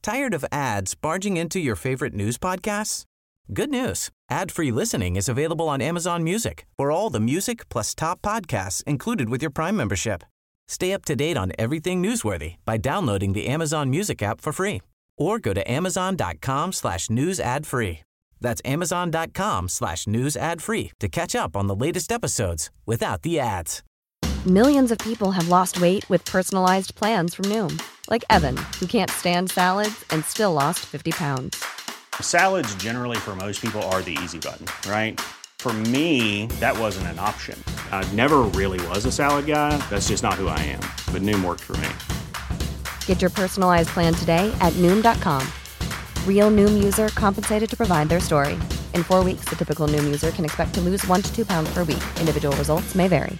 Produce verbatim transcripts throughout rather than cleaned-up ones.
Tired of ads barging into your favorite news podcasts? Good news. Ad-free listening is available on Amazon Music for all the music plus top podcasts included with your Prime membership. Stay up to date on everything newsworthy by downloading the Amazon Music app for free or go to amazon.com slash news ad free. That's amazon.com slash news ad free to catch up on the latest episodes without the ads. Millions of people have lost weight with personalized plans from Noom. Like Evan, who can't stand salads and still lost fifty pounds. Salads generally for most people are the easy button, right? For me, that wasn't an option. I never really was a salad guy. That's just not who I am. But Noom worked for me. Get your personalized plan today at Noom dot com. Real Noom user compensated to provide their story. In four weeks, the typical Noom user can expect to lose one to two pounds per week. Individual results may vary.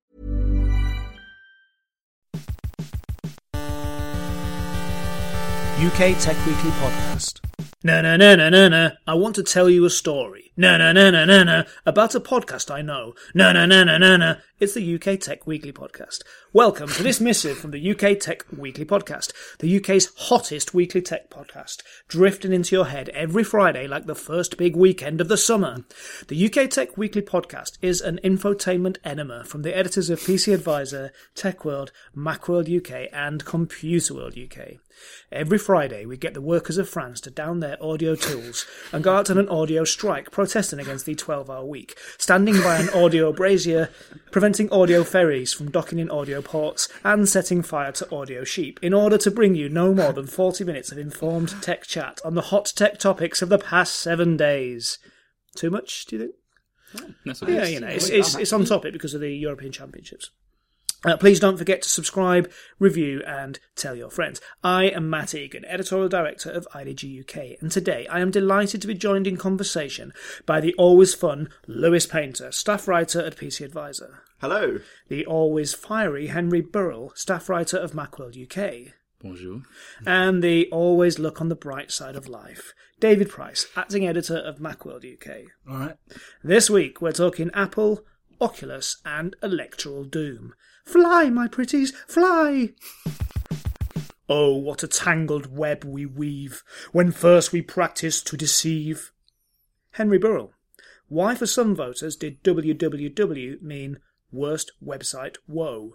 U K Tech Weekly Podcast. Na na na na na na. I want to tell you a story. Na na na na na na. About a podcast I know. Na na na na na na. It's the U K Tech Weekly Podcast. Welcome to this missive from the U K Tech Weekly Podcast, the U K's hottest weekly tech podcast, drifting into your head every Friday like the first big weekend of the summer. The U K Tech Weekly Podcast is an infotainment enema from the editors of P C Advisor, TechWorld, Macworld U K, and Computerworld U K. Every Friday, we get the workers of France to down their audio tools and go out on an audio strike, protesting against the twelve-hour week, standing by an audio brazier, preventing audio ferries from docking in audio ports, and setting fire to audio sheep, in order to bring you no more than forty minutes of informed tech chat on the hot tech topics of the past seven days. Too much, do you think? No, yeah, you know, it's, it's, it's on topic because of the European Championships. Uh, please don't forget to subscribe, review, and tell your friends. I am Matt Egan, Editorial Director of I D G U K, and today I am delighted to be joined in conversation by the always fun Lewis Painter, staff writer at P C Advisor. Hello. The always fiery Henry Burrell, staff writer of Macworld U K. Bonjour. And the always look on the bright side of life, David Price, acting editor of Macworld U K. All right. This week we're talking Apple, Oculus, and electoral doom. Fly, my pretties, fly! Oh, what a tangled web we weave, when first we practice to deceive. Henry Burrell. Why for some voters did W W W mean worst website woe?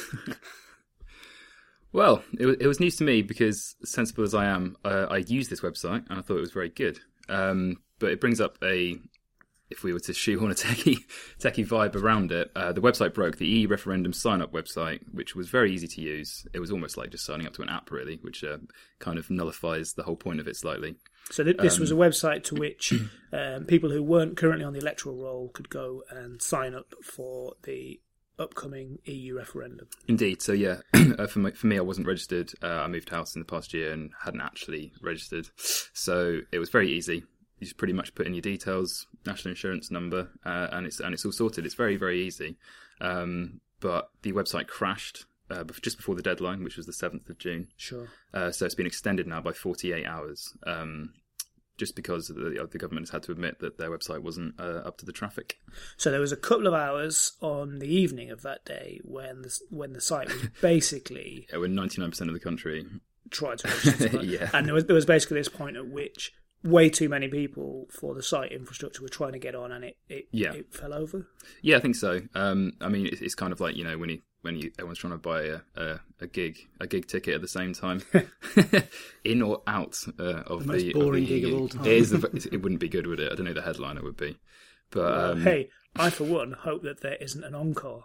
Well, it was, it was news to me because, sensible as I am, uh, I used this website and I thought it was very good. Um, but it brings up a... If we were to shoehorn a techie, techie vibe around it, uh, the website broke, the E U referendum sign-up website, which was very easy to use. It was almost like just signing up to an app, really, which uh, kind of nullifies the whole point of it slightly. So th- this um, was a website to which um, people who weren't currently on the electoral roll could go and sign up for the upcoming E U referendum. Indeed. So, yeah, uh, for, my, for me, I wasn't registered. Uh, I moved house in the past year and hadn't actually registered. So it was very easy. You just pretty much put in your details, national insurance number, uh, and it's and it's all sorted. It's very, very easy. Um, but the website crashed uh, just before the deadline, which was the seventh of June. Sure. Uh, so it's been extended now by forty-eight hours, um, just because the, the government has had to admit that their website wasn't uh, up to the traffic. So there was a couple of hours on the evening of that day when the, when the site was basically... yeah, when ninety-nine percent of the country... tried to register. yeah. And there was, there was basically this point at which... way too many people for the site infrastructure were trying to get on, and it it, yeah. it fell over. Yeah, I think so. Um, I mean, it's, it's kind of like, you know, when you when you everyone's trying to buy a, a, a gig a gig ticket at the same time, in or out uh, of the the most boring of the gig of all time. It, is the, it wouldn't be good, would it? I don't know who the headliner would be, but Well, um, hey, I for one hope that there isn't an encore,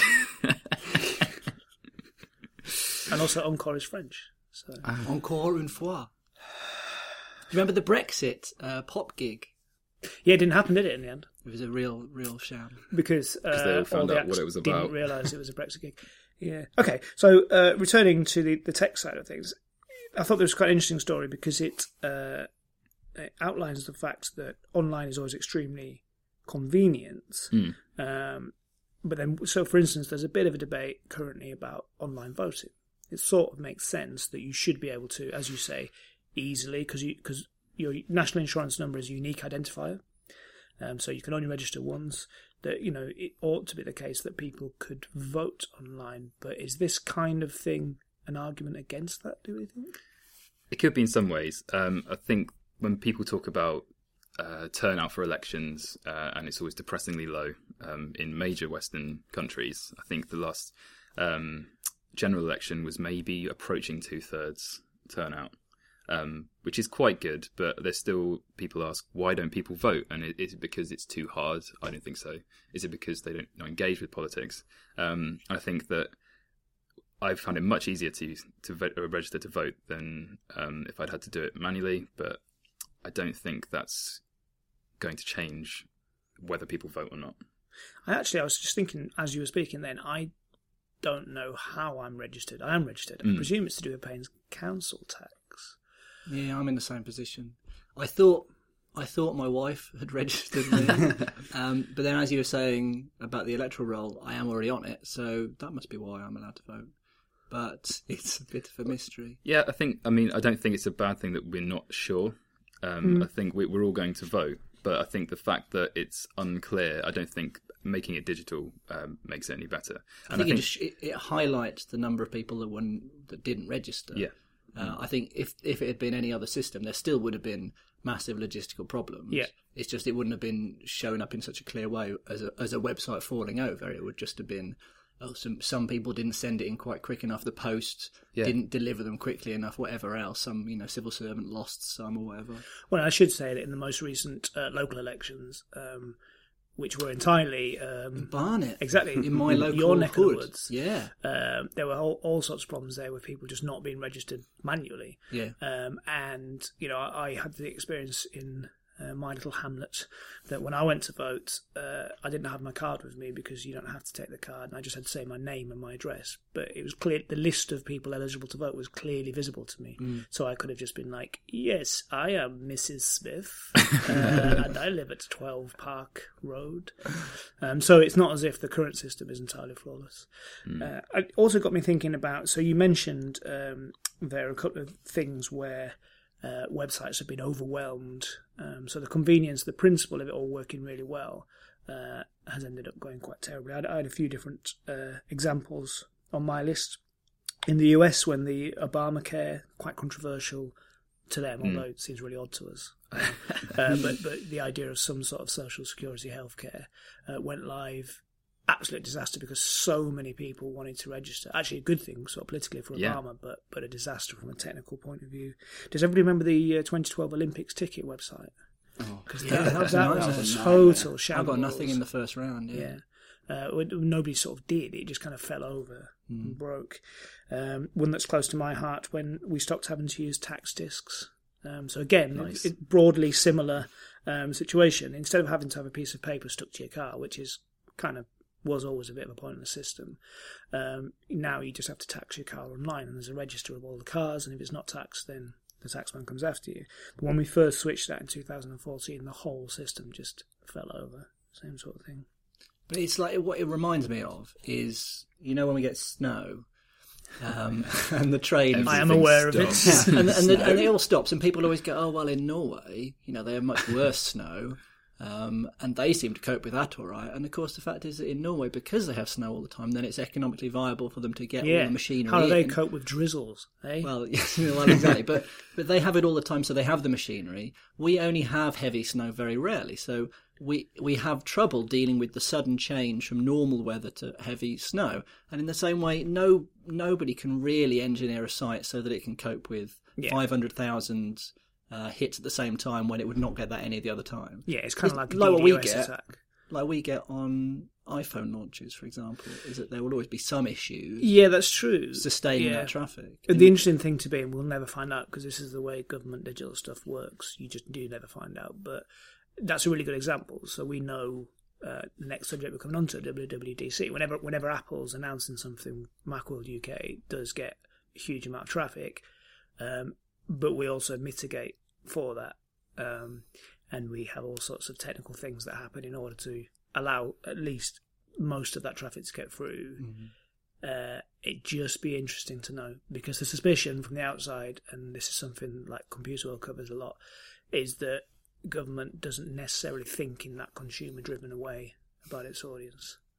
and also encore is French. So Encore une fois. Do you remember the Brexit uh, pop gig? yeah, it didn't happen, did it? In the end, It was a real, real sham. because uh, they all found all the out what acts it was didn't about. realise it was a Brexit gig. Yeah. Okay. So uh, returning to the, the tech side of things, I thought this was quite an interesting story because it, uh, it outlines the fact that online is always extremely convenient. Mm. Um, but then, so for instance, there's a bit of a debate currently about online voting. It sort of makes sense that you should be able to, as you say, easily, because you, because your national insurance number is a unique identifier. Um, so you can only register once. That, you know, it ought to be the case that people could vote online. But is this kind of thing an argument against that, do we think? It could be in some ways. Um, I think when people talk about uh, turnout for elections, uh, and it's always depressingly low um, in major Western countries, I think the last um, general election was maybe approaching two-thirds turnout, um, which is quite good, but there's still, people ask, why don't people vote? And is it because it's too hard? I don't think so. Is it because they don't not engage with politics? Um, I think that I found it much easier to to vote, or register to vote than um, if I'd had to do it manually, but I don't think that's going to change whether people vote or not. I actually, I was just thinking, as you were speaking then, I don't know how I'm registered. I am registered. I Mm. presume it's to do with paying council tax. Yeah, I'm in the same position. I thought I thought my wife had registered me, um, but then as you were saying about the electoral roll, I am already on it, so that must be why I'm allowed to vote. But it's a bit of a mystery. Yeah, I think, I mean, I don't think it's a bad thing that we're not sure. Um, Mm. I think we, we're all going to vote, but I think the fact that it's unclear, I don't think making it digital um, makes it any better. I And think, I it, think, just, it, it highlights the number of people that won, that didn't register. yeah, Uh, I think if if it had been any other system, there still would have been massive logistical problems. Yeah. It's just it wouldn't have been showing up in such a clear way as a, as a website falling over. It would just have been, oh, some some people didn't send it in quite quick enough. The post Yeah. didn't deliver them quickly enough. Whatever else, some you know civil servant lost some or whatever. Well, I should say that in the most recent uh, local elections, um, which were entirely um, Barnet, exactly in my local your neck hood. of the woods, Yeah, um, there were all, all sorts of problems there with people just not being registered manually. yeah. Um, and, you know, I, I had the experience in uh, my little hamlet that when I went to vote, uh, I didn't have my card with me because you don't have to take the card. And I just had to say my name and my address. But it was clear, the list of people eligible to vote was clearly visible to me. Mm. So I could have just been like, yes, I am Missus Smith, uh, and I live at twelve Park Road. Um, so it's not as if the current system is entirely flawless. Mm. Uh, it also got me thinking about, so you mentioned um, there are a couple of things where uh, websites have been overwhelmed. Um, so the convenience, the principle of it all working really well uh, has ended up going quite terribly. I had, I had a few different uh, examples on my list. In the U S, when the Obamacare, quite controversial to them, Mm. although it seems really odd to us, uh, uh, but, but the idea of some sort of social security healthcare uh, went live. Absolute disaster because so many people wanted to register. Actually, a good thing, sort of politically for Yeah. Obama, but but a disaster from a technical point of view. Does everybody remember the uh, twenty twelve Olympics ticket website? Oh, Because yeah, that, that's that nice. was a I total I shambles. got nothing in the first round. Yeah. Yeah. Uh, when- nobody sort of did. It just kind of fell over Mm. and broke. Um, one that's close to my heart when we stopped having to use tax discs. Um, so again, Nice. it, it broadly similar um, situation. Instead of having to have a piece of paper stuck to your car, which is kind of was always a bit of a pointless system, um, now you just have to tax your car online, and there's a register of all the cars, and if it's not taxed, then the taxman comes after you. But when we first switched that in two thousand fourteen, the whole system just fell over. Same sort of thing. But it's like, what it reminds me of is, you know, when we get snow, um, and the train. I am Everything aware of it. stops. and, and, the, and it all stops, and people always go, oh, well, in Norway, you know, they have much worse snow, um, and they seem to cope with that all right. And, of course, the fact is that in Norway, because they have snow all the time, then it's economically viable for them to get all Yeah. the machinery How do they in. cope with drizzles? Eh? Well, yes, well, exactly. But but they have it all the time, so they have the machinery. We only have heavy snow very rarely, so we we have trouble dealing with the sudden change from normal weather to heavy snow. And in the same way, no nobody can really engineer a site so that it can cope with Yeah. five hundred thousand uh, hits at the same time when it would not get that any of the other time. yeah, it's kind of It's like a like what we DDoS get. attack. Like we get on iPhone launches, for example, is that there will always be some issues Yeah, that's true. sustaining yeah. that traffic. The interesting thing to be, and we'll never find out because this is the way government digital stuff works, you just do never find out, but that's a really good example. So we know uh, the next subject we're coming on to, W W D C. Whenever whenever Apple's announcing something, Macworld U K does get a huge amount of traffic, um, but we also mitigate for that. Um, and we have all sorts of technical things that happen in order to allow at least most of that traffic to get through. Mm-hmm. Uh, it'd just be interesting to know, because the suspicion from the outside, and this is something like Computer World covers a lot, is that government doesn't necessarily think in that consumer-driven way about its audience.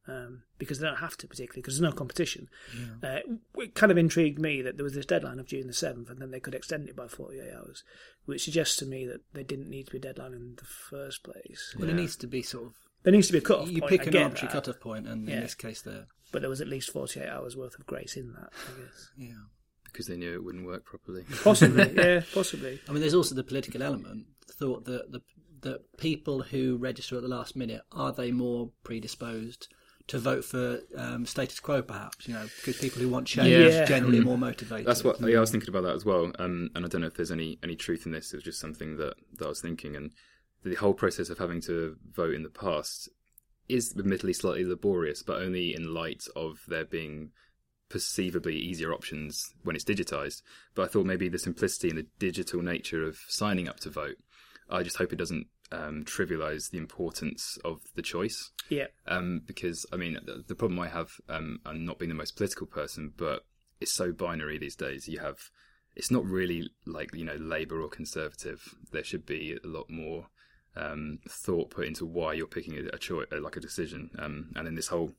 um, because they don't have to particularly because there's no competition. Yeah. Uh, it kind of intrigued me that there was this deadline of June the seventh, and then they could extend it by forty-eight hours, which suggests to me that they didn't need to be a deadline in the first place. Well, yeah. it needs to be sort of. There needs to be a cut-off you point. You pick I an get arbitrary that. cut-off point, and yeah. in this case, there. But there was at least forty-eight hours worth of grace in that, I guess. Yeah. Because they knew it wouldn't work properly. Possibly, yeah, possibly. I mean, there's also the political element. The thought that the that people who register at the last minute, are they more predisposed to vote for um, status quo, perhaps? You know, because people who want change Yeah. generally are Mm. more motivated. That's what yeah, I was thinking about that as well. Um, and I don't know if there's any, any truth in this. It was just something that, that I was thinking. And the whole process of having to vote in the past is admittedly slightly laborious, but only in light of there being perceivably easier options when it's digitised. But I thought maybe the simplicity and the digital nature of signing up to vote, I just hope it doesn't um, trivialise the importance of the choice. Yeah. Um, because, I mean, the, the problem I have, um, I'm not being the most political person, but it's so binary these days. You have, it's not really like, you know, Labour or Conservative. There should be a lot more um, thought put into why you're picking a, a choice, like a decision. Um, and then this whole,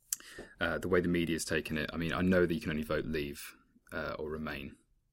uh, the way the media's taken it, I mean, I know that you can only vote leave uh, or remain,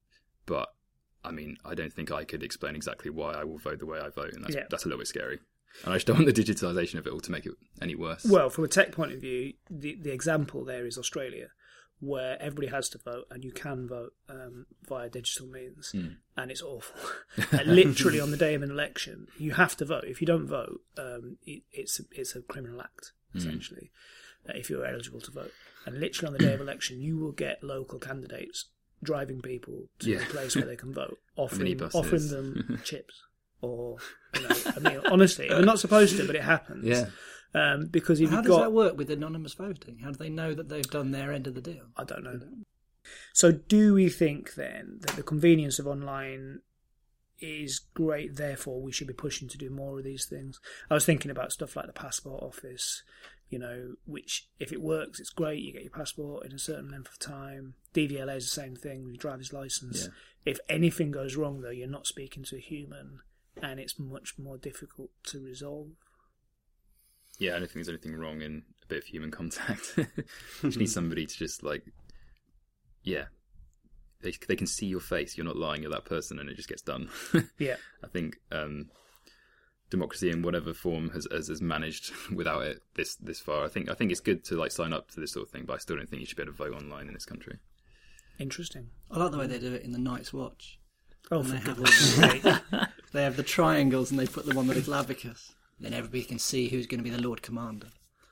but I mean, I don't think I could explain exactly why I will vote the way I vote, and that's, Yeah. that's a little bit scary. And I just don't want the digitalisation of it all to make it any worse. Well, from a tech point of view, the, the example there is Australia, where everybody has to vote, and you can vote um, via digital means, Mm. and it's awful. Like, literally, on the day of an election, you have to vote. If you don't vote, um, it, it's it's a criminal act, essentially, mm. uh, if you're eligible to vote. And literally on the day of election, you will get local candidates driving people to Yeah. the place where they can vote, offering Minibuses. offering them chips or you know, a meal. Honestly, we're not supposed to, but it happens. Yeah. Um, because if How you've does got, that work with anonymous voting? How do they know that they've done their end of the deal? I don't know. So do we think then that the convenience of online is great, therefore we should be pushing to do more of these things? I was thinking about stuff like the passport office, you know, which if it works, it's great. You get your passport in a certain length of time. D V L A is the same thing with your driver's license. Yeah. If anything goes wrong, though, you're not speaking to a human, and it's much more difficult to resolve. Yeah, I don't think there's anything wrong in a bit of human contact. You just need somebody to just, like, yeah, they they can see your face. You're not lying, you're that person, and it just gets done. Yeah. I think um, democracy in whatever form has, has has managed without it this this far. I think I think it's good to like sign up to this sort of thing, but I still don't think you should be able to vote online in this country. Interesting. I like the way they do it in the Night's Watch. Oh, And for they have all goodness sake. the, they have the triangles, and they put them on the little abacus. Then everybody can see who's going to be the Lord Commander.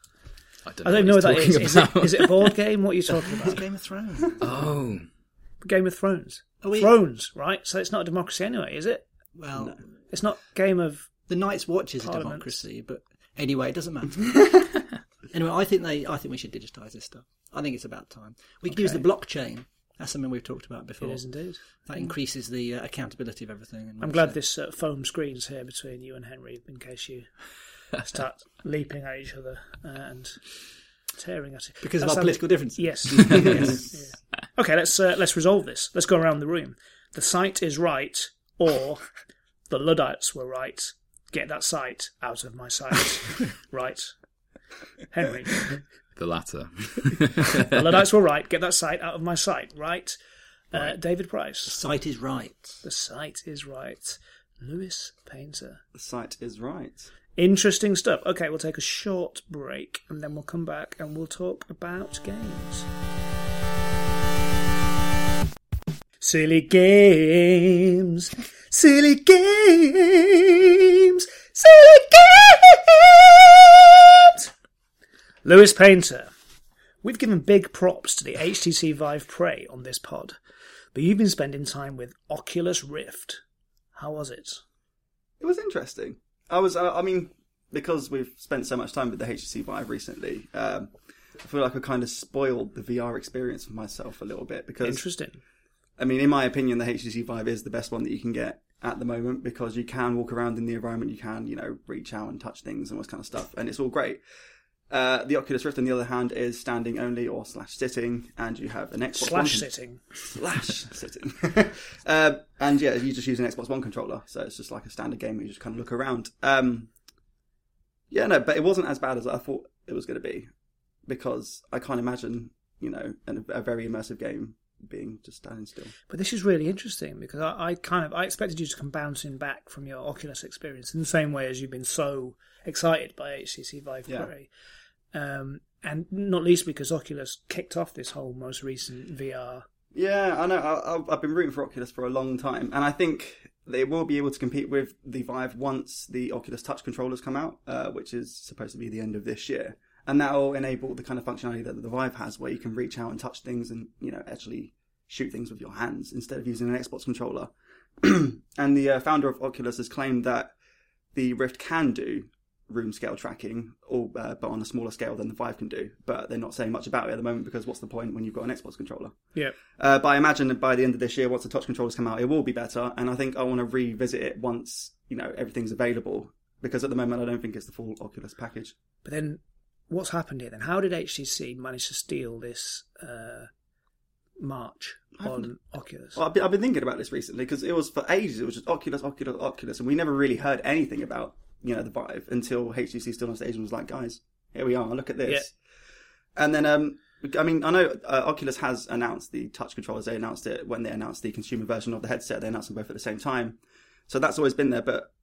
I don't I don't know what that is. Is it, is it a board game? What are you talking It's about? Game of Thrones. Oh, Game of Thrones. Are we- Thrones, right? So it's not a democracy anyway, is it? Well, It's not Game of... the Night's Watch is a Parliament. democracy, but anyway, it doesn't matter. Anyway, I think they, I think we should digitise this stuff. I think it's about time. We could use the blockchain. That's something we've talked about before. It is indeed. That increases the uh, accountability of everything. And I'm like glad I said, this uh, foam screen's here between you and Henry in case you start leaping at each other uh, and tearing at it. because of That our sounds- political differences. Yes. yes. Yeah. Okay, let's uh, let's resolve this. Let's go around the room. The site is right, or the Luddites were right. Get that site out of my sight. Right. Henry. the latter. The Luddites were right. Get that site out of my sight. Right. Uh, David Price. Sight is right. The site is right. Lewis Painter. The site is right. Interesting stuff. Okay, we'll take a short break and then we'll come back and we'll talk about games. Silly games. Silly games. Silly games. Lewis Painter. We've given big props to the H T C Vive Pro on this pod, but you've been spending time with Oculus Rift. How was it? It was interesting. I was, uh, I mean, because we've spent so much time with the H T C Vive recently, um, I feel like I kind of spoiled the V R experience for myself a little bit. Because, Interesting. I mean, in my opinion, the H T C Vive is the best one that you can get at the moment because you can walk around in the environment, you can, you know, reach out and touch things and all this kind of stuff, and it's all great. Uh, the Oculus Rift, on the other hand, is standing only or slash sitting, and you have an Xbox Slash One sitting. slash sitting. uh, and yeah, you just use an Xbox One controller, so it's just like a standard game where you just kind of look around. Um, yeah, no, but it wasn't as bad as I thought it was going to be. because I can't imagine, you know, an, a very immersive game being just standing still. But this is really interesting because I, I kind of I expected you to come bouncing back from your Oculus experience in the same way as you've been so excited by H T C Vive Yeah. Pro, um, and not least because Oculus kicked off this whole most recent V R. Yeah, I know. I, I've been rooting for Oculus for a long time, and I think they will be able to compete with the Vive once the Oculus Touch controllers come out, uh, which is supposed to be the end of this year. And that will enable the kind of functionality that the Vive has, where you can reach out and touch things and, you know, actually shoot things with your hands instead of using an Xbox controller. And the uh, founder of Oculus has claimed that the Rift can do room scale tracking, or uh, but on a smaller scale than the Vive can do. But they're not saying much about it at the moment because what's the point when you've got an Xbox controller? Yeah. Uh, but I imagine that by the end of this year, once the touch controllers come out, it will be better. And I think I want to revisit it once, you know, everything's available, because at the moment I don't think it's the full Oculus package. But then, what's happened here then? How did H T C manage to steal this uh, march on Oculus? Well, I've been, I've been thinking about this recently because it was for ages. It was just Oculus, Oculus, Oculus, and we never really heard anything about, you know, the Vive until H T C stood on stage and was like, "Guys, here we are. Look at this." Yeah. And then, um, I mean, I know uh, Oculus has announced the touch controllers. They announced it when they announced the consumer version of the headset. They announced them both at the same time, so that's always been there. But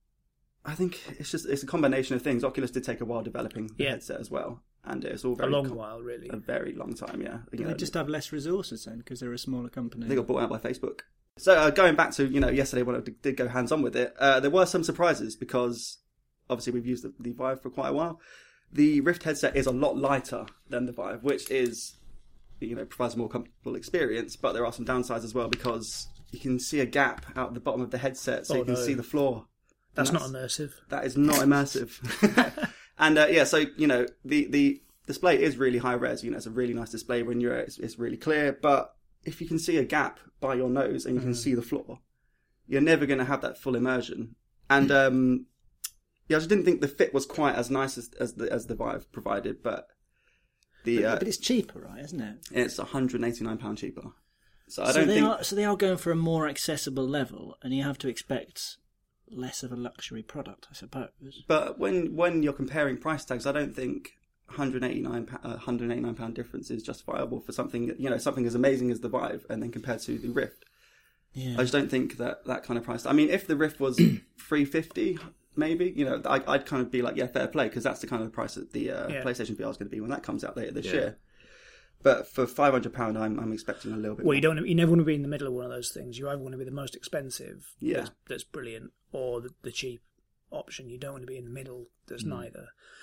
I think it's just it's a combination of things. Oculus did take a while developing the Yeah. headset as well, and it's all A very long com- while, really. a very long time. Yeah, you Do know, they just have less resources then because they're a smaller company? They got bought out by Facebook. So uh, going back to, you know, yesterday when I did, did go hands-on with it, uh, there were some surprises because obviously we've used the, the Vive for quite a while. The Rift headset is a lot lighter than the Vive, which is, you know, provides a more comfortable experience, but there are some downsides as well because you can see a gap out the bottom of the headset so Oh, you can no. see the floor. That's, And not immersive. That is not immersive. And uh, yeah, so, you know, the, the display is really high res. You know, it's a really nice display when you're, it's, it's really clear, but if you can see a gap by your nose and you can Mm. see the floor, you're never going to have that full immersion. And um, yeah, I just didn't think the fit was quite as nice as as the, as the Vive provided, but the But, uh, but it's cheaper, right? Isn't it? it's one hundred eighty-nine pounds cheaper. So I so don't they think. are. So they are going for a more accessible level, and you have to expect less of a luxury product, I suppose. But when when you're comparing price tags, I don't think one hundred eighty-nine uh, one hundred eighty-nine pound difference is justifiable for something, you know, something as amazing as the Vive, and then compared to the Rift. Yeah. I just don't think that that kind of price. I mean, if the Rift was three fifty, maybe, you know, I, I'd kind of be like, yeah, fair play, because that's the kind of price that the uh, Yeah. PlayStation V R is going to be when that comes out later this Yeah. year. But for five hundred pounds, I'm I'm expecting a little bit Well, more. you don't. You never want to be in the middle of one of those things. You either want to be the most expensive, Yeah. that's, that's brilliant, or the, the cheap option. You don't want to be in the middle. There's Hmm. neither.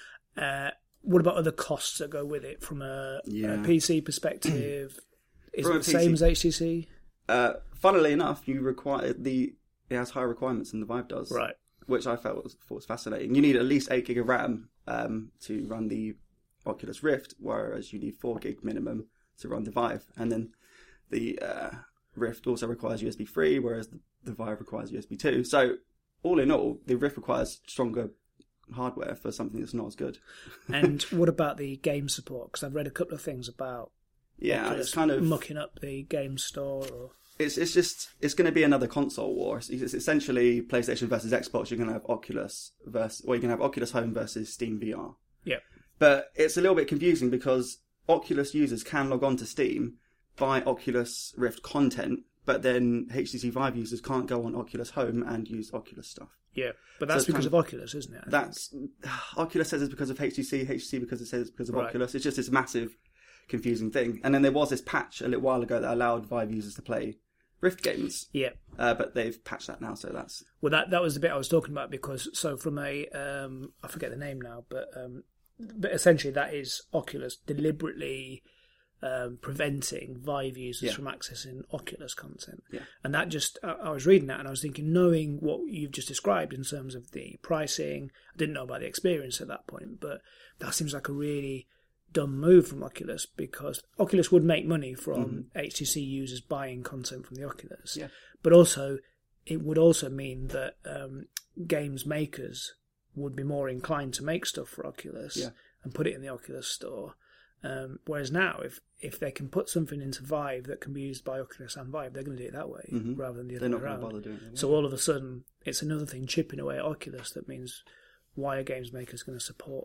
Uh, what about other costs that go with it from a, Yeah. a P C perspective? Is From it a the same P C as H T C? Uh, funnily enough, you require the it has higher requirements than the Vive does, Right. which I felt was, thought was fascinating. You need at least eight gig of RAM um, to run the Oculus Rift, whereas you need four gig minimum to run the Vive. And then the uh, Rift also requires U S B three, whereas the, the Vive requires U S B two. So all in all, the Rift requires stronger hardware for something that's not as good. And what about the game support? Because I've read a couple of things about Yeah, Oculus it's kind of mucking up the game store. Or... It's it's just it's going to be another console war. It's, it's essentially PlayStation versus Xbox. You're going to have Oculus versus, or you're going to have Oculus Home versus Steam V R. Yeah. But it's a little bit confusing because Oculus users can log on to Steam, buy Oculus Rift content, but then H T C Vive users can't go on Oculus Home and use Oculus stuff. Yeah, but that's So it's because kind of Oculus, isn't it? I That's Oculus says it's because of H T C. H T C because it says it's because of Right. Oculus. It's just this massive confusing thing. And then there was this patch a little while ago that allowed Vive users to play Rift games. Yeah. Uh, but they've patched that now, so that's... Well, that that was the bit I was talking about because so from a um, I forget the name now, but um, but essentially that is Oculus deliberately um, preventing Vive users Yeah. from accessing Oculus content. Yeah. And that just I, I was reading that and I was thinking, knowing what you've just described in terms of the pricing, I didn't know about the experience at that point, but that seems like a really dumb move from Oculus because Oculus would make money from Mm-hmm. H T C users buying content from the Oculus, Yeah. but also it would also mean that um, games makers would be more inclined to make stuff for Oculus Yeah. and put it in the Oculus store. Um, whereas now, if if they can put something into Vive that can be used by Oculus and Vive, they're going to do it that way Mhm. rather than the They're other not way going to around. bother doing it. So all of a sudden, it's another thing chipping away at Oculus that means why are games makers going to support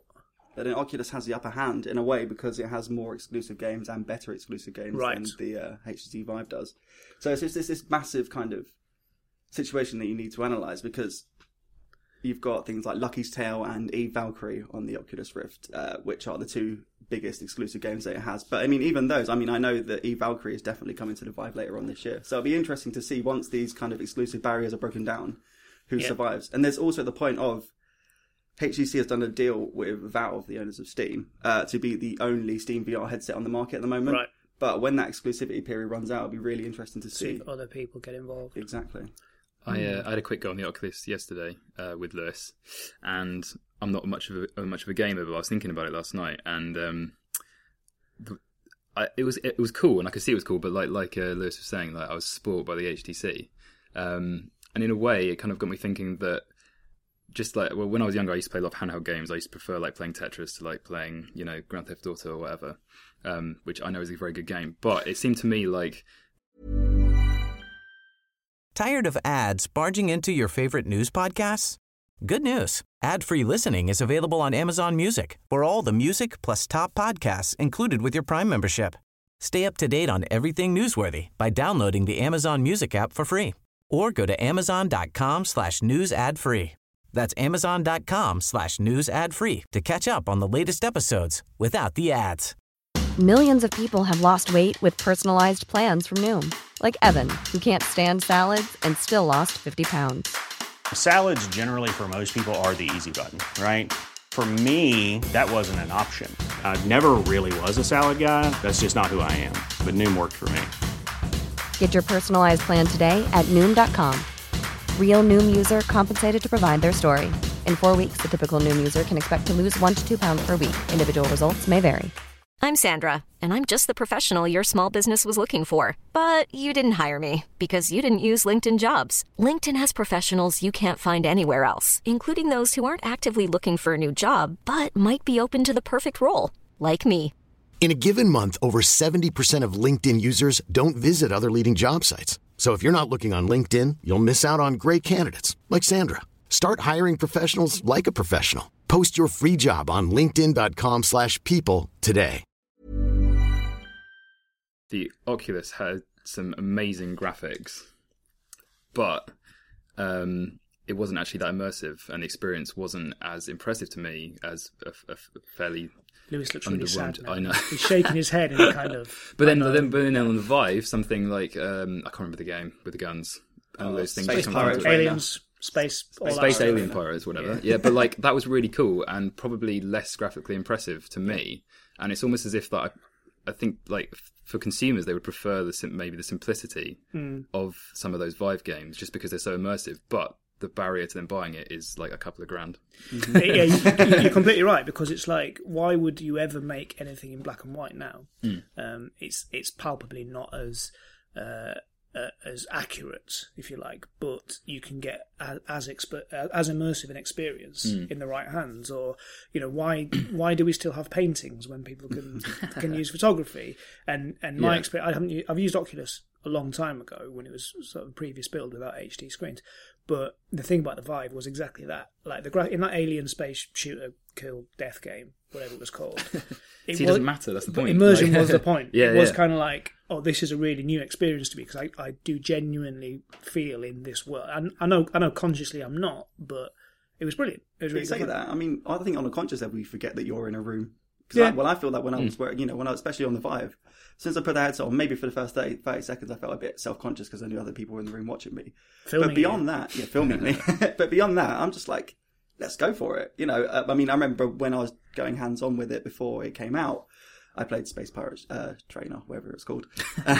But then Oculus has the upper hand in a way because it has more exclusive games and better exclusive games right. than the uh, H T C Vive does. So it's just this, this massive kind of situation that you need to analyse because you've got things like Lucky's Tale and Eve Valkyrie on the Oculus Rift, uh, which are the two biggest exclusive games that it has. But I mean, even those, I mean, I know that Eve Valkyrie is definitely coming to the Vive later on this year. So it'll be interesting to see once these kind of exclusive barriers are broken down, who yeah. survives. And there's also the point of H T C has done a deal with Valve, the owners of Steam, uh, to be the only Steam V R headset on the market at the moment. Right. But when that exclusivity period runs out, it'll be really interesting to see. See if other people get involved. Exactly. I, uh, I had a quick go on the Oculus yesterday uh, with Lewis, and I'm not much of a much of a gamer, but I was thinking about it last night, and um, the, I, it was it was cool, and I could see it was cool. But like like uh, Lewis was saying, like I was spoiled by the H T C, um, and in a way, it kind of got me thinking that just like well, when I was younger, I used to play a lot of handheld games. I used to prefer like playing Tetris to like playing you know Grand Theft Auto or whatever, um, which I know is a very good game. But it seemed to me like. Tired of ads barging into your favorite news podcasts? Good news. Ad-free listening is available on Amazon Music for all the music plus top podcasts included with your Prime membership. Stay up to date on everything newsworthy by downloading the Amazon Music app for free or go to amazon.com slash news ad free. That's amazon.com slash news ad free to catch up on the latest episodes without the ads. Millions of people have lost weight with personalized plans from Noom. Like Evan, who can't stand salads and still lost fifty pounds. Salads generally for most people are the easy button, right? For me, that wasn't an option. I never really was a salad guy. That's just not who I am. But Noom worked for me. Get your personalized plan today at Noom dot com. Real Noom user compensated to provide their story. In four weeks, the typical Noom user can expect to lose one to two pounds per week. Individual results may vary. I'm Sandra, and I'm just the professional your small business was looking for. But you didn't hire me because you didn't use LinkedIn Jobs. LinkedIn has professionals you can't find anywhere else, including those who aren't actively looking for a new job, but might be open to the perfect role, like me. In a given month, over seventy percent of LinkedIn users don't visit other leading job sites. So if you're not looking on LinkedIn, you'll miss out on great candidates, like Sandra. Start hiring professionals like a professional. Post your free job on linkedin.com slash people today. The Oculus had some amazing graphics, but um, it wasn't actually that immersive, and the experience wasn't as impressive to me as a, a fairly Lewis looks really sad now. I know. He's shaking his head in a kind of... But then, then, but then on the Vive, something like, um, I can't remember the game, with the guns, and all those things. Space Pirates. Aliens, Space... Space, space Alien Pirates, whatever. Yeah. yeah, but like that was really cool, and probably less graphically impressive to me, and it's almost as if that I, I think like... for consumers, they would prefer the sim- maybe the simplicity mm. of some of those Vive games, just because they're so immersive. But the barrier to them buying it is like a couple of grand. Mm-hmm. yeah, you, you're completely right, because it's like, why would you ever make anything in black and white now? Mm. Um, it's it's palpably not as uh, uh, as accurate, if you like, but you can get as as, exper- as immersive an experience mm. in the right hands. Or, you know, why why do we still have paintings when people can can use photography? And and my yeah. experience, I haven't I've used Oculus a long time ago when it was sort of a previous build without H D screens. But the thing about the Vive was exactly that. Like the gra- in that alien space shooter kill death game, whatever it was called. It See, was, doesn't matter. That's the point. Immersion was the point. yeah, it was yeah. kind of like, oh, this is a really new experience to me, because I, I do genuinely feel in this world. I, I know I know consciously I'm not, but it was brilliant. It was really you say fun. that. I mean, I think on a conscious level, you forget that you're in a room. Yeah. I, well, I feel that when I was mm. working, you know, when I, especially on the Vive, since I put the headset on, maybe for the first thirty, thirty seconds, I felt a bit self-conscious because I knew other people were in the room watching me. Filming but beyond you. that, yeah, filming me. But beyond that, I'm just like, let's go for it. You know, uh, I mean, I remember when I was going hands-on with it before it came out, I played Space Pirates uh, Trainer, whatever it's called.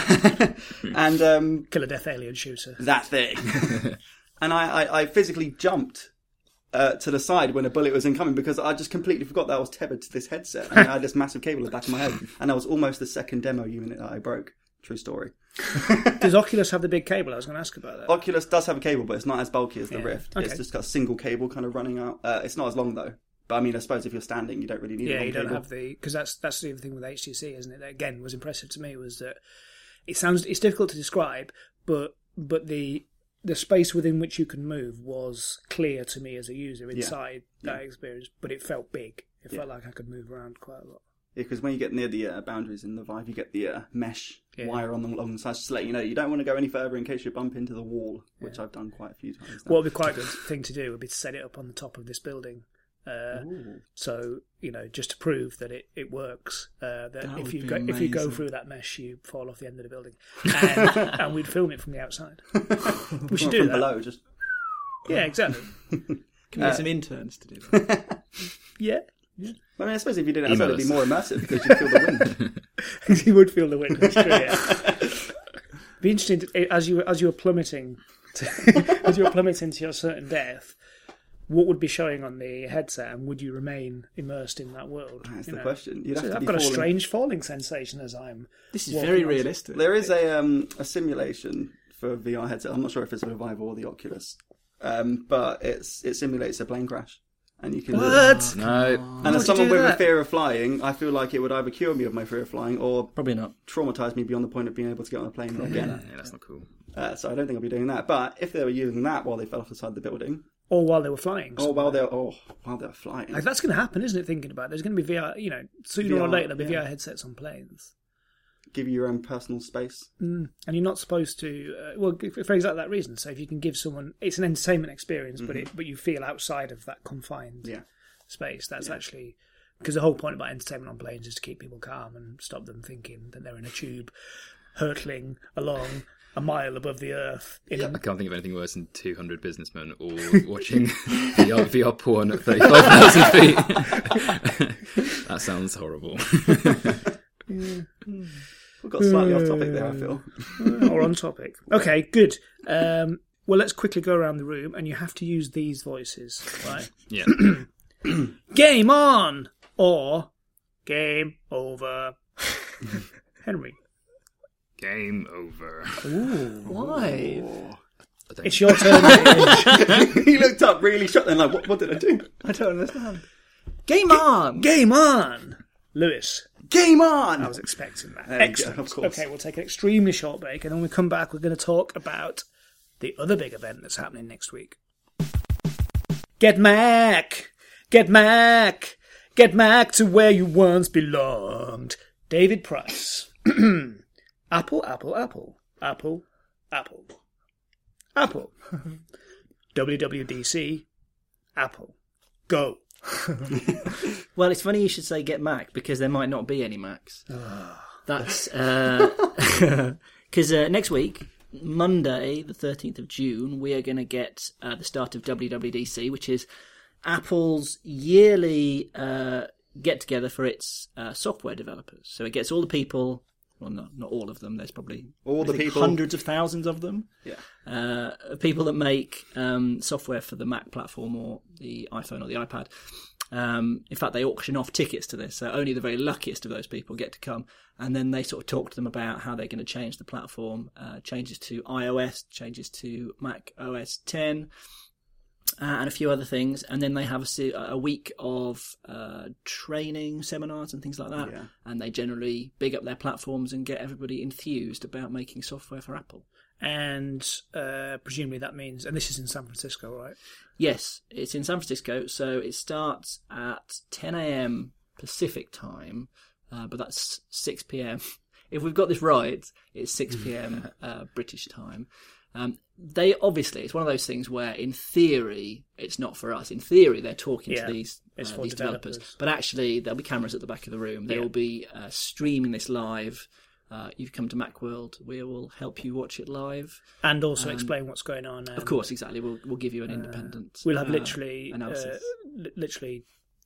and um, Killer Death Alien Shooter. That thing. And I, I, I physically jumped Uh, to the side when a bullet was incoming, because I just completely forgot that I was tethered to this headset and I had this massive cable at the back of my head, and that was almost the second demo unit that I broke. True story. Does Oculus have the big cable? I was going to ask about that. Oculus does have a cable, but it's not as bulky as the yeah. Rift. Okay. It's just got a single cable kind of running out. Uh, it's not as long though. But I mean, I suppose if you're standing, you don't really need yeah, a long you don't cable. have the, because that's that's the other thing with H T C, isn't it? That again was impressive to me was that it sounds it's difficult to describe, but but the the space within which you can move was clear to me as a user inside yeah. that yeah. experience, but it felt big. It Yeah. felt like I could move around quite a lot. Yeah, because when you get near the uh, boundaries in the Vive, you get the uh, mesh Yeah. wire on the, along the sides, just to let you know you don't want to go any further in case you bump into the wall, which Yeah. I've done quite a few times now. What would be quite a good thing to do would be to set it up on the top of this building. Uh, so, you know, just to prove that it, it works, uh, that, That if would you be go if you go amazing. through that mesh, you fall off the end of the building, and, and we'd film it from the outside. We should do From that. below, just Yeah, exactly. Can we Uh, get some interns to do that? Yeah, yeah. I mean, I suppose if you did it Email outside, it'd be us. more immersive because you'd feel the wind. You would feel the wind. That's true, yeah. Be interesting to, as you as you were plummeting, to, as you were plummeting to your certain death. What would be showing on the headset, and would you remain immersed in that world? That's You the know? question. You'd have So to I've be got a falling- strange falling sensation as I'm. This is walking very on- realistic. There is a um, a simulation for a V R headset. I'm not sure if it's the Vive or the Oculus, um, but it's it simulates a plane crash, and you can. What? No. And would as you someone do with a that? fear of flying, I feel like it would either cure me of my fear of flying or Probably not. traumatise me beyond the point of being able to get on a plane Yeah, again. that's not cool. Uh, so I don't think I'll be doing that. But if they were using that while they fell off the side of the building, Or while they were flying. or while they're oh while they're flying, Like, that's going to happen, isn't it? Thinking about it. There's going to be V R. You know, sooner V R, or later there'll be yeah. V R headsets on planes. give you your own personal space. Mm. And you're not supposed to. Uh, well, for exactly that reason. So if you can give someone, it's an entertainment experience, but it but you feel outside of that confined Yeah. space. That's actually because the whole point about entertainment on planes is to keep people calm and stop them thinking that they're in a tube, hurtling along a mile above the earth. In I can't think of anything worse than two hundred businessmen all watching V R, V R porn at thirty-five thousand feet. That sounds horrible. We've got slightly off topic there, I feel. or on topic. Okay, good. Um, well, let's quickly go around the room, and you have to use these voices, right? Yeah. Game on or game over. Henry. Game over. Why? I don't- It's your turn. He looked up really shocked and like, what, what did I do? I don't understand. Game on! Game on! Lewis, Game on! I was expecting that. There you go, Excellent. of course. Okay, we'll take an extremely short break, and when we come back, we're going to talk about the other big event that's happening next week. Get Mac! Get Mac! Get Mac to where you once belonged. David Price. Apple, Apple, Apple. Apple, Apple. Apple. W W D C. Apple. Go. Well, it's funny you should say get Mac because there might not be any Macs. That's because uh, uh, next week, Monday, the thirteenth of June, we are going to get uh, the start of W W D C, which is Apple's yearly uh, get together for its uh, software developers. So it gets all the people. Well, not not all of them. There's probably All I the think people- hundreds of thousands of them. Yeah. Uh, people that make um, software for the Mac platform or the iPhone or the iPad. Um, in fact, they auction off tickets to this, so only the very luckiest of those people get to come. And then they sort of talk to them about how they're going to change the platform, uh, changes to iOS, changes to Mac O S ten, uh, and a few other things. And then they have a, se- a week of uh, training seminars and things like that. Yeah. And they generally big up their platforms and get everybody enthused about making software for Apple. And uh, presumably that means, and this is in San Francisco, right? Yes, it's in San Francisco, so it starts at ten a.m. Pacific time, uh, but that's six p.m. If we've got this right, it's six p.m. uh, British time. Um, they obviously, it's one of those things where, in theory, it's not for us. In theory, they're talking Yeah, to these, it's uh, for these developers. developers. but actually, there'll be cameras at the back of the room. They Yeah. will be uh, streaming this live. Uh, you've come to Macworld. We will help you watch it live. And also explain what's going on. Of um, course, exactly. We'll we'll give you an independent. We'll have uh, literally, uh, analysis. li- literally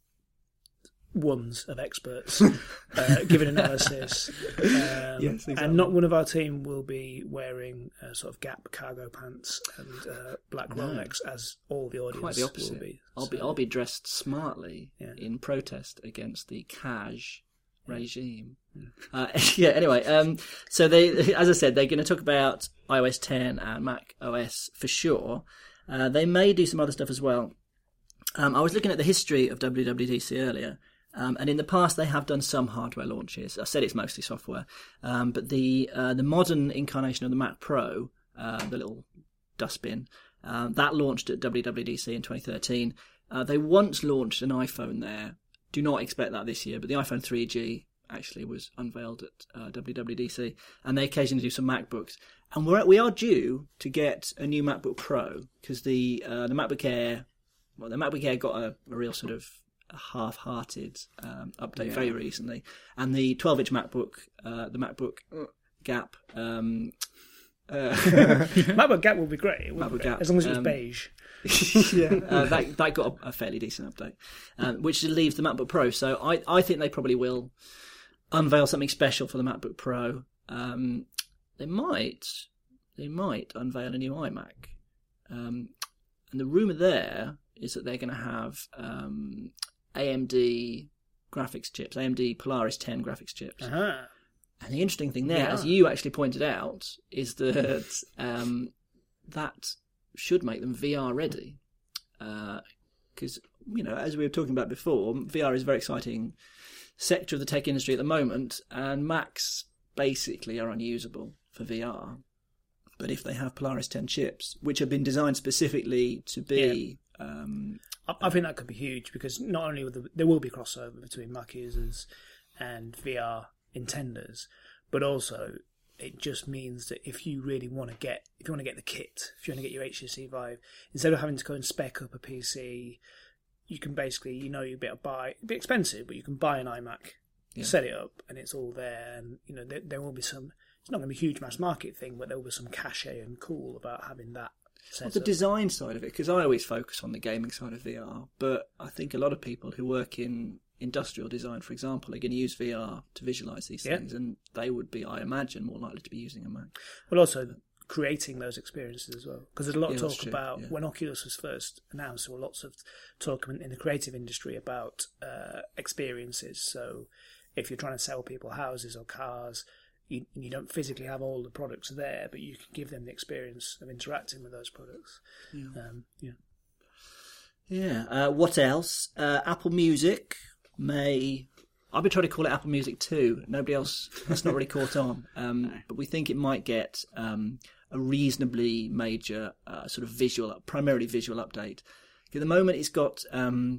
ones of experts uh, giving analysis. Um, Yes, exactly. And not one of our team will be wearing uh, sort of Gap cargo pants and uh, black Rolex, as all the audience Quite the opposite. will be. I'll be So- I'll be dressed smartly Yeah. in protest against the cash regime. Uh, yeah. Anyway, um, so they, as I said, they're going to talk about i O S ten and Mac O S for sure. Uh, they may do some other stuff as well. Um, I was looking at the history of W W D C earlier. Um, and in the past, they have done some hardware launches. I said it's mostly software, um, but the uh, the modern incarnation of the Mac Pro, uh, the little dustbin, uh, that launched at W W D C in twenty thirteen. Uh, they once launched an iPhone there do not expect that this year. But the iPhone three G actually was unveiled at uh, W W D C, and they occasionally do some MacBooks. And we're we are due to get a new MacBook Pro because the uh, the MacBook Air, well, the MacBook Air got a, a real sort of half-hearted um, update yeah. very recently, and the twelve-inch MacBook, uh, the MacBook Gap. Um, uh, MacBook Gap will be great. Will MacBook be great Gap. As long as it's um, beige. yeah, uh, that that got a, a fairly decent update, um, which leaves the MacBook Pro. So I, I think they probably will unveil something special for the MacBook Pro. Um, they might they might unveil a new iMac, um, and the rumor there is that they're going to have um, A M D graphics chips, A M D Polaris ten graphics chips. Uh-huh. And the interesting thing there, yeah. as you actually pointed out, is that um, that should make them V R ready. Because, uh, you know, as we were talking about before, V R is a very exciting sector of the tech industry at the moment, and Macs basically are unusable for V R. But if they have Polaris ten chips, which have been designed specifically to be... Yeah. Um, I, I think that could be huge, because not only will the, there will be crossover between Mac users and V R intenders, but also it just means that if you really want to get, if you want to get the kit, if you want to get your H T C Vive, instead of having to go and spec up a P C, you can basically, you know, you'll be able to buy, it'll be expensive, but you can buy an iMac, yeah. set it up, and it's all there. And you know, there, there will be some. It's not going to be a huge mass market thing, but there will be some cachet and cool about having that. Well, the design side of it, because I always focus on the gaming side of V R, but I think a lot of people who work in industrial design, for example, are going to use V R to visualize these yeah. things, and they would be, I imagine, more likely to be using a Mac. Well, also creating those experiences as well, because there's a lot yeah, of talk about yeah. when Oculus was first announced, there were lots of talk in the creative industry about uh, experiences. So if you're trying to sell people houses or cars, you, you don't physically have all the products there, but you can give them the experience of interacting with those products. Yeah. Um, yeah. Yeah. Uh, what else? Uh, Apple Music may. I've been trying to call it Apple Music two. Nobody else. That's not really caught on. Um, no. But we think it might get um, a reasonably major uh, sort of visual, primarily visual update. At the moment, it's got um,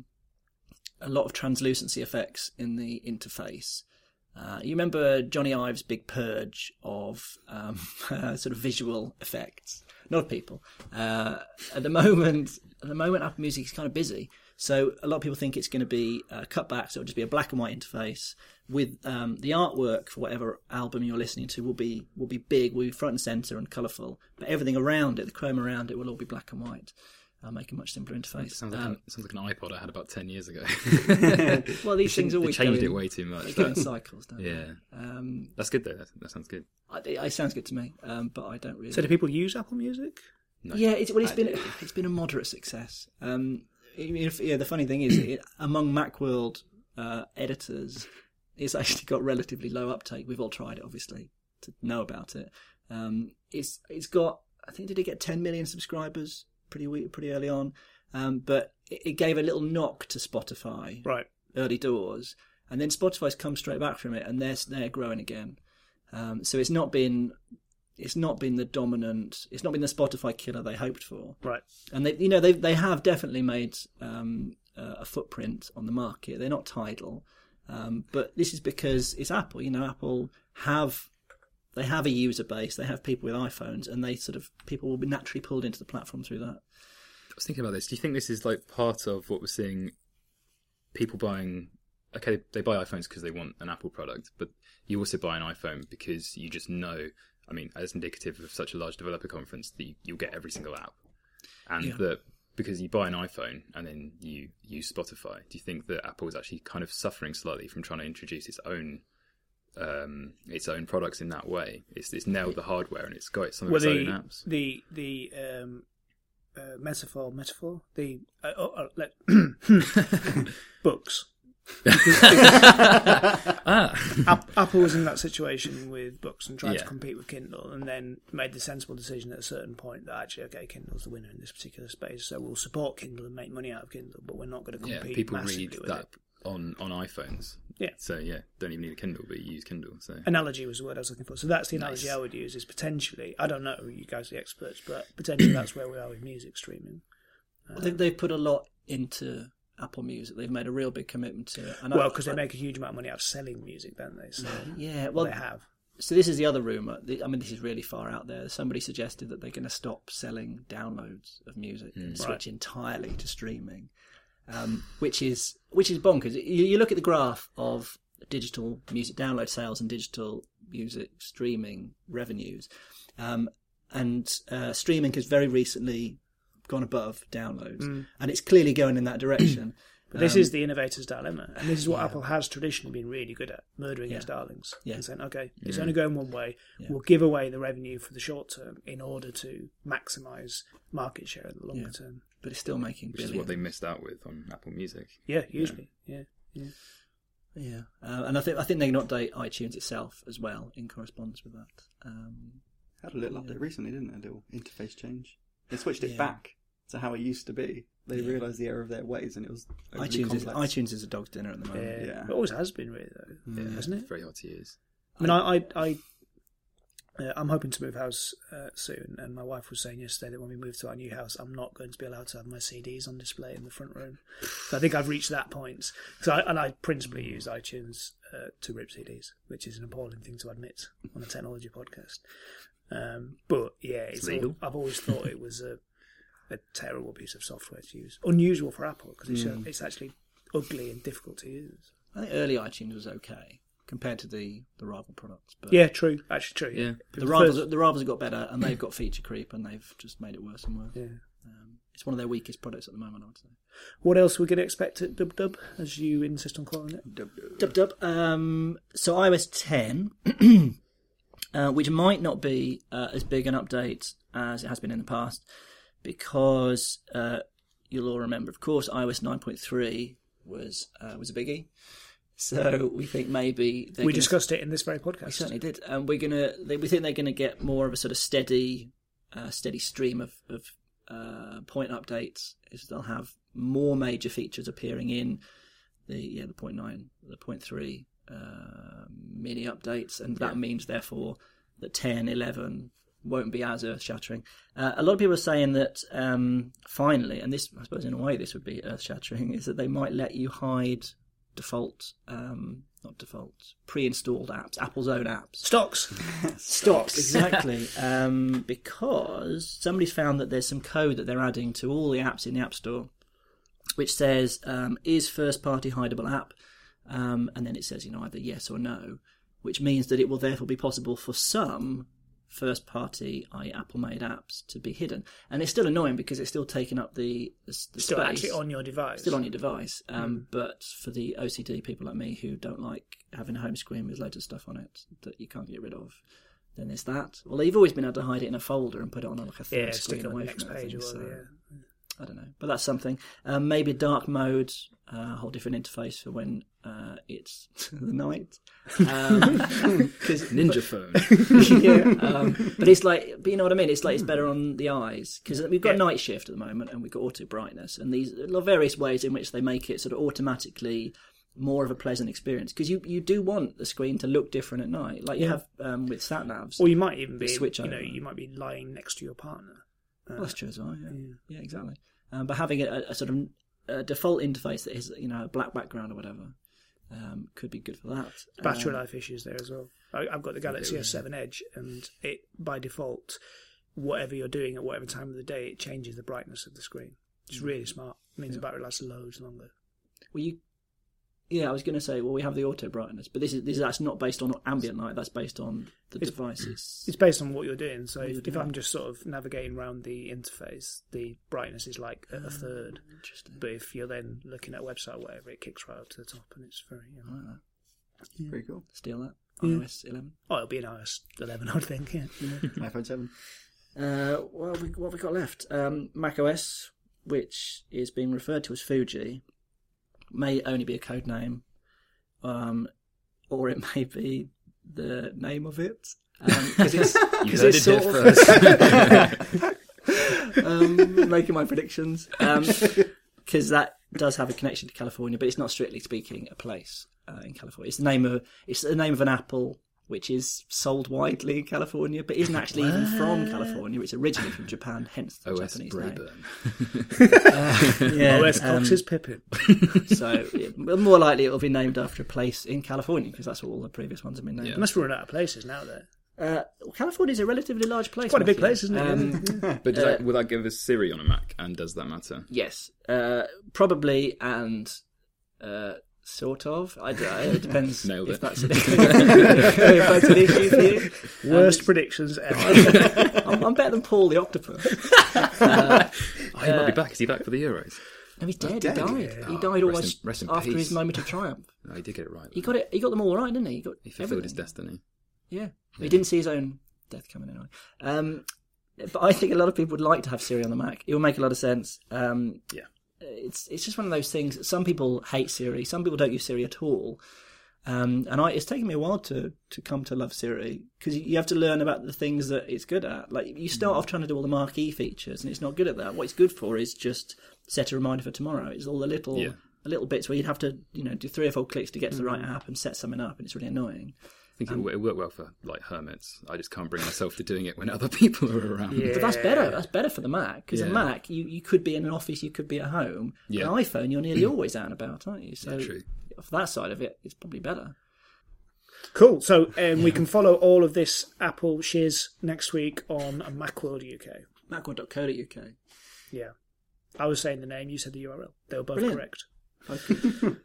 a lot of translucency effects in the interface. Uh, you remember Johnny Ive's big purge of um, uh, sort of visual effects? Not of people. Uh, at the moment, at the moment, Apple Music is kind of busy. So a lot of people think it's going to be uh, cut back, so it'll just be a black and white interface with um, the artwork for whatever album you're listening to will be will be big, will be front and centre and colourful, but everything around it, the chrome around it, will all be black and white. Uh, make a much simpler interface. Sounds like, um, an, sounds like an iPod I had about ten years ago. Well, these things always they changed go in, it way too much. They go in cycles, don't yeah. they? Um, That's good though. That, that sounds good. I, it, it sounds good to me, um, but I don't really. So, do people use Apple Music? No. Yeah, it's, well, it's been it's been a moderate success. Um, it, yeah, the funny thing is, it, among Macworld uh, editors, it's actually got relatively low uptake. We've all tried it, obviously, to know about it. Um, it's it's got, I think, did it get ten million subscribers pretty pretty early on? Um, but it, it gave a little knock to Spotify, right, early doors, and then Spotify's come straight back from it, and they're they're growing again. Um, so it's not been. It's not been the dominant. It's not been the Spotify killer they hoped for, right? And they, you know, they they have definitely made um, uh, a footprint on the market. They're not Tidal, um, but this is because it's Apple. You know, Apple have they have a user base. They have people with iPhones, and they sort of people will be naturally pulled into the platform through that. I was thinking about this. Do you think this is like part of what we're seeing? People buying. Okay, they buy iPhones because they want an Apple product, but you also buy an iPhone because you just know. I mean, as indicative of such a large developer conference, that you, you'll get every single app. And yeah. that because you buy an iPhone and then you use Spotify, do you think that Apple is actually kind of suffering slightly from trying to introduce its own um, its own products in that way? It's, it's nailed the hardware and it's got some of well, its the, own apps. The, the um, uh, metaphor, metaphor? The uh, oh, oh, let, books. ah. Apple was in that situation with books and tried yeah. to compete with Kindle, and then made the sensible decision at a certain point that actually, okay, Kindle's the winner in this particular space, so we'll support Kindle and make money out of Kindle, but we're not going to compete. Yeah, people massively read with that it. on on iPhones. Yeah. So yeah, don't even need a Kindle, but you use Kindle. So analogy was the word I was looking for. So that's the analogy nice. I would use. Is potentially, I don't know, you guys are the experts, but potentially that's where we are with music streaming. Um, well, they've, they've put a lot into Apple Music. They've made a real big commitment to it. And well, I- because they I- make a huge amount of money out of selling music, don't they? So yeah, well, they have. So this is the other rumour. I mean, this is really far out there. Somebody suggested that they're going to stop selling downloads of music and switch Right. entirely to streaming, um, which is which is bonkers. You, you look at the graph of digital music download sales and digital music streaming revenues, um, and uh, streaming has very recently gone above downloads, and it's clearly going in that direction. But this Um, is the innovator's dilemma, and this is what Apple has traditionally been really good at, murdering its Yeah. darlings. Yeah. And saying, okay, it's only going one way, Yeah. we'll give away the revenue for the short term in order to maximise market share in the longer Yeah. term. but it's still making Which is billions. what they missed out with on Apple Music. Yeah, usually. Yeah. yeah. Yeah, uh, and I think I think they can update iTunes itself as well in correspondence with that. Um, Had a little update recently, didn't it? A little interface change. They switched it Yeah. back to how it used to be. They Yeah. realised the error of their ways, and it was overly iTunes is complex. iTunes is a dog's dinner at the moment. Yeah. Yeah. It always has been, really, though, Yeah, hasn't it? It's very hard to use. I mean, I, I, I uh, I'm hoping to move house uh, soon, and my wife was saying yesterday that when we move to our new house, I'm not going to be allowed to have my C Ds on display in the front room. So I think I've reached that point. So I, and I principally use iTunes uh, to rip C Ds, which is an appalling thing to admit on a technology podcast. Um, but yeah, it's, It's legal. I've always thought it was a, a terrible piece of software to use, unusual for Apple because it's, uh, it's actually ugly and difficult to use. I think early iTunes was okay compared to the, the rival products. But Yeah, true. Actually, true. Yeah. the rivals the rivals have got better, and they've got feature creep, and they've just made it worse and worse. Yeah. Um, it's one of their weakest products at the moment, I would say. What else are we going to expect at Dub Dub, as you insist on calling it? Dub, dub. Dub dub. Um, so iOS ten, uh, which might not be uh, as big an update as it has been in the past, because uh, you'll all remember, of course, iOS nine point three was uh, was a biggie. So we think maybe they're We gonna- discussed it in this very podcast. We certainly did, and we're gonna. They, we think they're gonna get more of a sort of steady, uh, steady stream of, of uh, point updates. Is they'll have more major features appearing in the yeah the point nine, the point three uh, mini updates, and that means therefore that ten, eleven won't be as earth shattering. Uh, a lot of people are saying that um, finally, and this I suppose in a way this would be earth shattering, is that they might let you hide default, um, not default, pre-installed apps, Apple's own apps. Stocks. Stocks, exactly. um, because somebody's found that there's some code that they're adding to all the apps in the App Store, which says, um, is first-party hideable app? Um, and then it says, you know, either yes or no, which means that it will therefore be possible for some first-party, that is. Apple-made apps to be hidden. And it's still annoying because it's still taking up the, the, the Still space. actually on your device. Still on your device. Um, But for the O C D people like me who don't like having a home screen with loads of stuff on it that you can't get rid of, then there's that. Well, you've always been able to hide it in a folder and put it on like a third Yeah, stick screen it on the away next from page or everything, whatever, so yeah. I don't know. But that's something. Um, maybe dark mode, uh, a whole different interface for when uh, it's the night. Um, 'cause- Ninja phone. yeah, um, but it's like, but you know what I mean. It's like it's better on the eyes because we've got Yeah. night shift at the moment, and we've got auto brightness, and these there are various ways in which they make it sort of automatically more of a pleasant experience because you, you do want the screen to look different at night, like you Yeah. have um, with sat navs. Or you might even be, The switch you know, over. you might be lying next to your partner. Well, that's true as well. Yeah, yeah, exactly. Um, but having a, a sort of a default interface that is, you know, a black background or whatever, um, could be good for that. Battery Um, life issues there as well. I, I've got the Galaxy S seven Edge, and it by default, whatever you're doing at whatever time of the day, it changes the brightness of the screen. It's really smart. It means the battery lasts loads longer. Well, you. Yeah, I was going to say, well, we have the auto brightness, but this is this is that's not based on ambient light. That's based on the It's- devices. It's based on what you're doing. So What you're if doing. I'm just sort of navigating around the interface, the brightness is like at a third. Interesting. But if you're then looking at a website or whatever, it kicks right up to the top, and it's very. You know, Very cool. Steal that. Yeah. iOS eleven. oh, it'll be an iOS eleven, I think. Yeah. iPhone seven. Uh, what have we, what have we got left? Um, macOS, which is being referred to as Fuji, may only be a code name, um, or it may be the name of it. Because um, it's, You cause heard it's it sort here of um, making my predictions. Because that does have a connection to California, but it's not strictly speaking a place uh, in California. It's the name of it's the name of an apple which is sold widely in California, but isn't actually even from California. It's originally from Japan, hence the O S Japanese Brayburn. name. uh, yeah, O S Cox um, is Pippin. So it, more likely it will be named after a place in California, because that's what all the previous ones have been named. It must run out of places now, though. Uh, California is a relatively large place. It's quite a big Matthew. place, isn't it? Um, But does Uh, that, will that give us Siri on a Mac, and does that matter? Yes, uh, probably, and uh, sort of. I don't know. It depends Nailed if it. that's an issue. if that's an issue for you. Worst predictions ever. I'm, I'm better than Paul the Octopus. Oh, he might be back. Is he back for the Euros? No, he's dead. dead, He died. yeah. He Oh, died rest almost in- rest in after peace. his moment of triumph. No, he did get it right. He got it. He got them all right, didn't he? He got He fulfilled everything. his destiny. Yeah. He didn't see his own death coming anyway. Um, but I think a lot of people would like to have Siri on the Mac. It will make a lot of sense. Um, Yeah. It's it's just one of those things. Some people hate Siri. Some people don't use Siri at all. Um, and I, it's taken me a while to, to come to love Siri, because you have to learn about the things that it's good at. Like, you start off trying to do all the marquee features, and it's not good at that. What it's good for is just set a reminder for tomorrow. It's all the little Yeah. the little bits where you'd have to, you know, do three or four clicks to get to the right app and set something up, and it's really annoying. I think it will work well for like hermits. I just can't bring myself to doing it when other people are around. Yeah. But that's better. That's better for the Mac, because a Yeah. Mac, you, you could be in an office, you could be at home. Yeah. An iPhone, you're nearly always out and about, aren't you? So Yeah, true. for that side of it, it's probably better. Cool. So um, we can follow all of this Apple shiz next week on Macworld U K. macworld dot co dot U K. Yeah. I was saying the name, you said the U R L. They were both Brilliant. correct.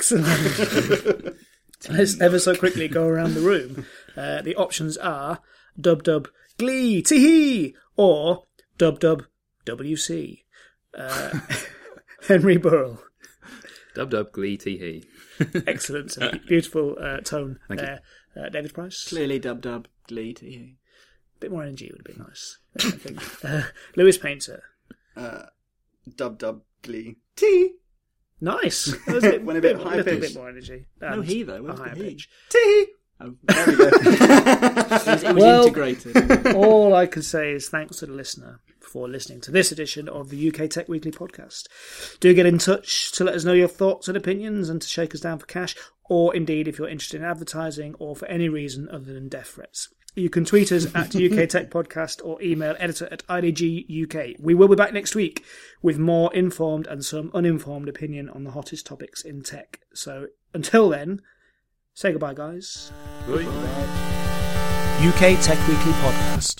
Excellent. Let's ever so quickly go around the room. Uh, the options are dub dub glee tee or dub dub W C. Uh, Henry Burrell. Dub dub glee tee hee. Excellent. Beautiful uh, tone Thank you. there. Uh, David Price. Clearly dub dub glee to you. A bit more energy would have been nice, I think. Uh, Lewis Painter. Uh, dub dub glee T. Nice. That was a bit, Went a bit bit, high little pitch. bit more energy. No And he, though. a Where's the higher he? pitch. T. Oh, there we go. it was, it was Well- integrated. All I can say is thanks to the listener for listening to this edition of the U K Tech Weekly podcast. Do get in touch to let us know your thoughts and opinions and to shake us down for cash, or indeed if you're interested in advertising or for any reason other than death threats. You can tweet us at U K Tech Podcast or email editor at I D G U K. We will be back next week with more informed and some uninformed opinion on the hottest topics in tech. So until then, say goodbye, guys. Bye. U K Tech Weekly podcast.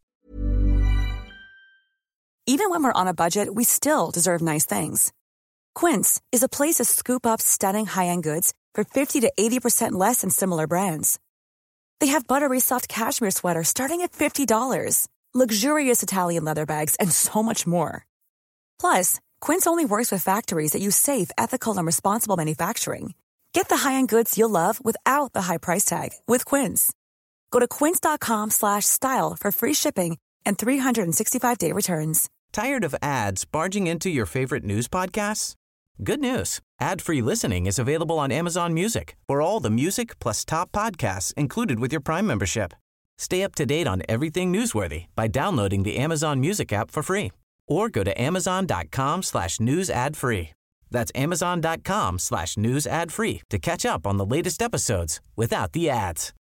Even when we're on a budget, we still deserve nice things. Quince is a place to scoop up stunning high-end goods for fifty to eighty percent less than similar brands. They have buttery soft cashmere sweaters starting at fifty dollars, luxurious Italian leather bags, and so much more. Plus, Quince only works with factories that use safe, ethical, and responsible manufacturing. Get the high-end goods you'll love without the high price tag with Quince. Go to quince.com slash style for free shipping and three sixty-five day returns. Tired of ads barging into your favorite news podcasts? Good news. Ad-free listening is available on Amazon Music for all the music plus top podcasts included with your Prime membership. Stay up to date on everything newsworthy by downloading the Amazon Music app for free or go to amazon.com slash news ad free. That's amazon.com slash news ad free to catch up on the latest episodes without the ads.